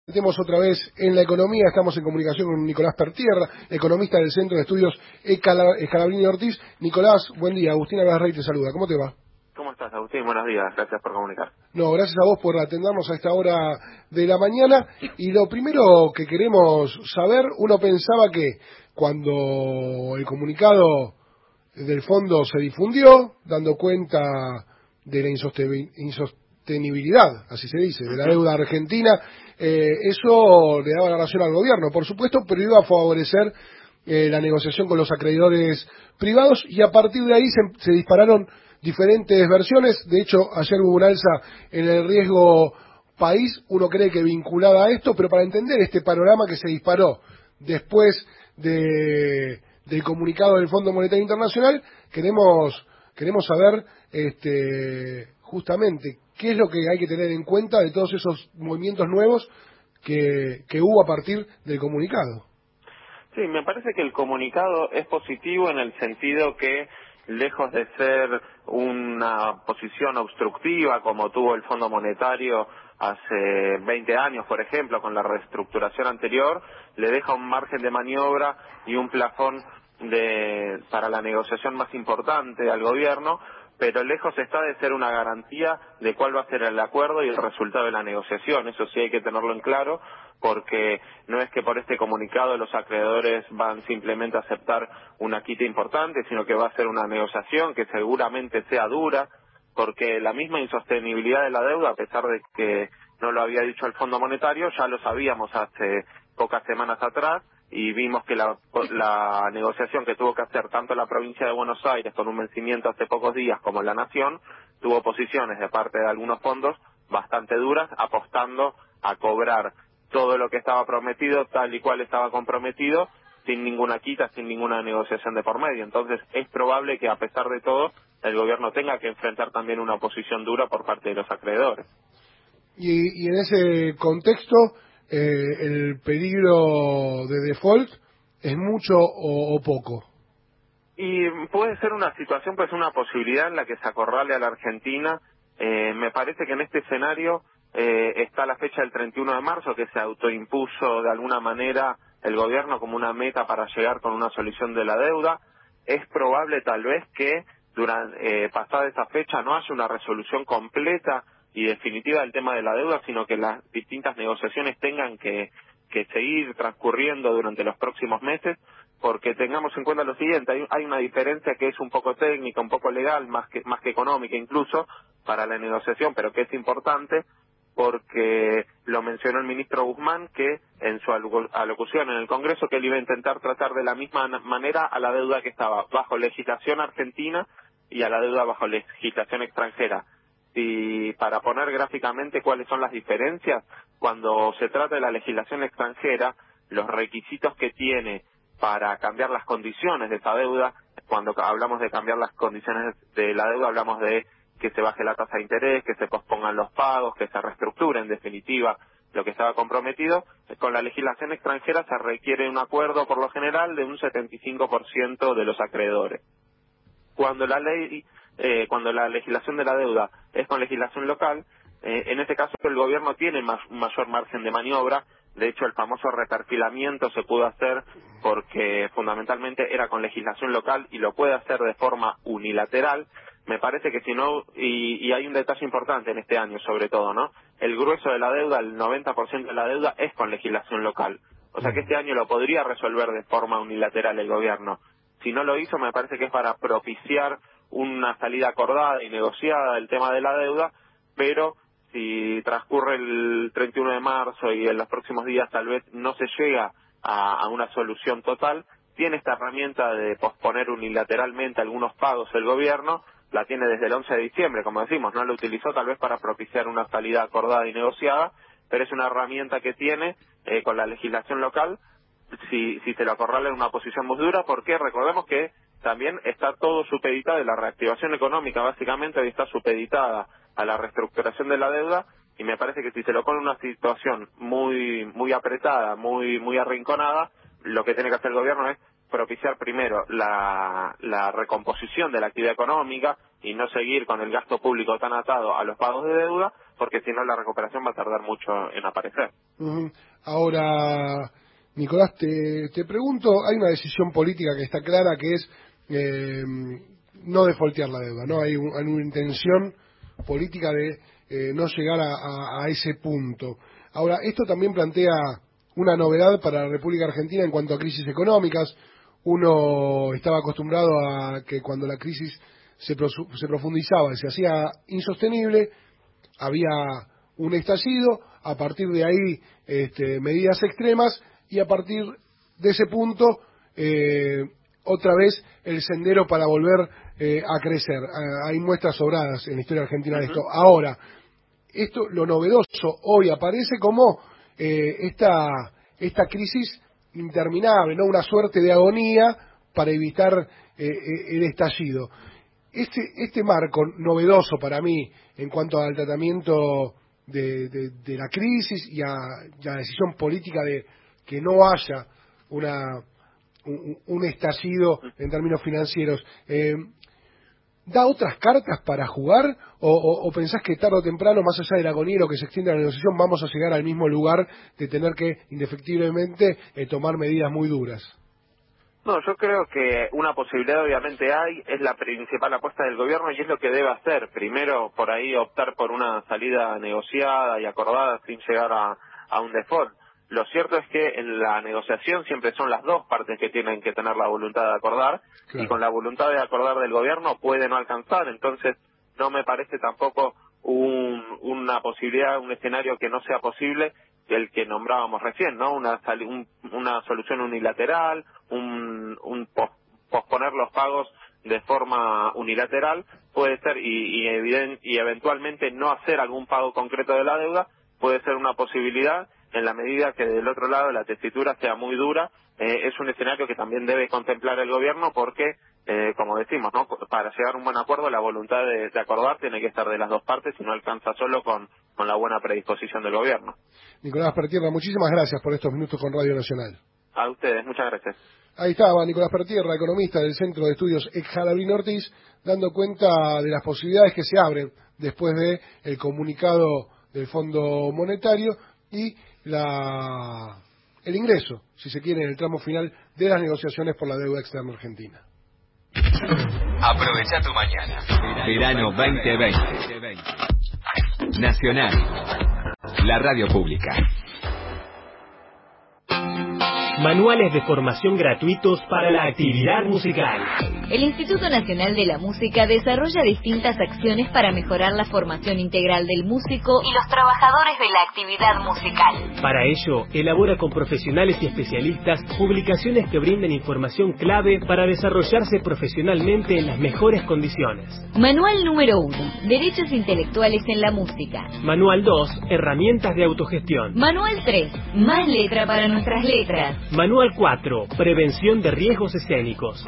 Metemos otra vez en la economía, estamos en comunicación con Nicolás Pertierra, economista del Centro de Estudios Scalabrini Ortiz. Nicolás, buen día, Agustín Agasrey te saluda, ¿cómo te va? ¿Cómo estás, Agustín? Buenos días, gracias por comunicar. No, gracias a vos por atendernos a esta hora de la mañana. Y lo primero que queremos saber, uno pensaba que cuando el comunicado del fondo se difundió, dando cuenta de la insostenibilidad, así se dice, de la deuda argentina, eso le daba la razón al gobierno, por supuesto, pero iba a favorecer la negociación con los acreedores privados, y a partir de ahí se dispararon diferentes versiones. De hecho, ayer hubo un alza en el riesgo país, uno cree que vinculada a esto, pero para entender este panorama que se disparó después del comunicado del Fondo Monetario Internacional, queremos saber justamente qué es lo que hay que tener en cuenta de todos esos movimientos nuevos que hubo a partir del comunicado. Sí, me parece que el comunicado es positivo en el sentido que, lejos de ser una posición obstructiva como tuvo el Fondo Monetario hace 20 años, por ejemplo, con la reestructuración anterior, le deja un margen de maniobra y un plafón para la negociación más importante al gobierno, pero lejos está de ser una garantía de cuál va a ser el acuerdo y el resultado de la negociación. Eso sí hay que tenerlo en claro, porque no es que por este comunicado los acreedores van simplemente a aceptar una quita importante, sino que va a ser una negociación que seguramente sea dura, porque la misma insostenibilidad de la deuda, a pesar de que no lo había dicho el Fondo Monetario, ya lo sabíamos hace pocas semanas atrás, y vimos que la negociación que tuvo que hacer tanto la provincia de Buenos Aires con un vencimiento hace pocos días como la Nación, tuvo posiciones de parte de algunos fondos bastante duras, apostando a cobrar todo lo que estaba prometido tal y cual estaba comprometido, sin ninguna quita, sin ninguna negociación de por medio. Entonces es probable que, a pesar de todo, el gobierno tenga que enfrentar también una oposición dura por parte de los acreedores. Y en ese contexto, el peligro de default es mucho o poco. Y puede ser una situación, pues una posibilidad en la que se acorrale a la Argentina. Me parece que en este escenario está la fecha del 31 de marzo, que se autoimpuso de alguna manera el gobierno como una meta para llegar con una solución de la deuda. Es probable tal vez que pasada esa fecha no haya una resolución completa y definitiva del tema de la deuda, sino que las distintas negociaciones tengan que seguir transcurriendo durante los próximos meses, porque tengamos en cuenta lo siguiente: hay una diferencia que es un poco técnica, un poco legal, más que económica incluso, para la negociación, pero que es importante, porque lo mencionó el ministro Guzmán, que en su alocución en el Congreso, que él iba a intentar tratar de la misma manera a la deuda que estaba bajo legislación argentina y a la deuda bajo legislación extranjera. Y para poner gráficamente cuáles son las diferencias, cuando se trata de la legislación extranjera, los requisitos que tiene para cambiar las condiciones de esa deuda, cuando hablamos de cambiar las condiciones de la deuda, hablamos de que se baje la tasa de interés, que se pospongan los pagos, que se reestructure en definitiva lo que estaba comprometido. Con la legislación extranjera se requiere un acuerdo por lo general de un 75% de los acreedores. Cuando cuando la legislación de la deuda es con legislación local, en este caso el gobierno tiene mayor margen de maniobra. De hecho, el famoso reperfilamiento se pudo hacer porque fundamentalmente era con legislación local y lo puede hacer de forma unilateral. Me parece que si no, y hay un detalle importante en este año sobre todo, ¿no? El grueso de la deuda, el 90% de la deuda es con legislación local. O sea que este año lo podría resolver de forma unilateral el gobierno. Si no lo hizo, me parece que es para propiciar una salida acordada y negociada del tema de la deuda, pero si transcurre el 31 de marzo y en los próximos días tal vez no se llega a una solución total, tiene esta herramienta de posponer unilateralmente algunos pagos el gobierno. La tiene desde el 11 de diciembre, como decimos, no la utilizó tal vez para propiciar una salida acordada y negociada, pero es una herramienta que tiene con la legislación local si se lo acorrala en una posición muy dura, porque recordemos que también está todo supeditado, la reactivación económica básicamente hoy está supeditada a la reestructuración de la deuda, y me parece que si se lo pone en una situación muy apretada, muy arrinconada, lo que tiene que hacer el gobierno es propiciar primero la recomposición de la actividad económica y no seguir con el gasto público tan atado a los pagos de deuda, porque si no la recuperación va a tardar mucho en aparecer. Ahora, Nicolás, te pregunto, hay una decisión política que está clara, que es no defaultear la deuda, ¿no? Hay una intención política de no llegar a ese punto. Ahora, esto también plantea una novedad para la República Argentina en cuanto a crisis económicas. Uno estaba acostumbrado a que cuando la crisis se profundizaba y se hacía insostenible, había un estallido, a partir de ahí medidas extremas, y a partir de ese punto otra vez el sendero para volver a crecer. Hay muestras sobradas en la historia argentina de esto. Ahora, lo novedoso hoy aparece como esta crisis interminable, ¿no? Una suerte de agonía para evitar el estallido. Este marco novedoso para mí en cuanto al tratamiento de la crisis y a la decisión política de que no haya un estallido en términos financieros, ¿da otras cartas para jugar o pensás que tarde o temprano, más allá del agonía que se extiende la negociación, vamos a llegar al mismo lugar de tener que indefectiblemente tomar medidas muy duras? No, yo creo que una posibilidad obviamente hay, es la principal apuesta del gobierno y es lo que debe hacer. Primero, por ahí optar por una salida negociada y acordada sin llegar a un default. Lo cierto es que en la negociación siempre son las dos partes que tienen que tener la voluntad de acordar, claro, y con la voluntad de acordar del gobierno puede no alcanzar. Entonces no me parece tampoco una posibilidad, un escenario que no sea posible, el que nombrábamos recién, ¿no? Una solución unilateral, posponer los pagos de forma unilateral puede ser, y eventualmente no hacer algún pago concreto de la deuda puede ser una posibilidad, en la medida que del otro lado la tesitura sea muy dura. Es un escenario que también debe contemplar el gobierno porque, como decimos, ¿no? Para llegar a un buen acuerdo, la voluntad de acordar tiene que estar de las dos partes y no alcanza solo con la buena predisposición del gobierno. Nicolás Pertierra, muchísimas gracias por estos minutos con Radio Nacional. A ustedes, muchas gracias. Ahí estaba Nicolás Pertierra, economista del Centro de Estudios Jalabrín Ortiz, dando cuenta de las posibilidades que se abren después de el comunicado del Fondo Monetario y el ingreso, si se quiere, en el tramo final de las negociaciones por la deuda externa argentina. Aprovecha tu mañana. Verano 2020. Nacional, la radio pública. Manuales de formación gratuitos para la actividad musical. El Instituto Nacional de la Música desarrolla distintas acciones para mejorar la formación integral del músico y los trabajadores de la actividad musical. Para ello, elabora con profesionales y especialistas publicaciones que brinden información clave para desarrollarse profesionalmente en las mejores condiciones. Manual número 1. Derechos intelectuales en la música. Manual 2. Herramientas de autogestión. Manual 3. Más letra para nuestras letras. Manual 4. Prevención de riesgos escénicos.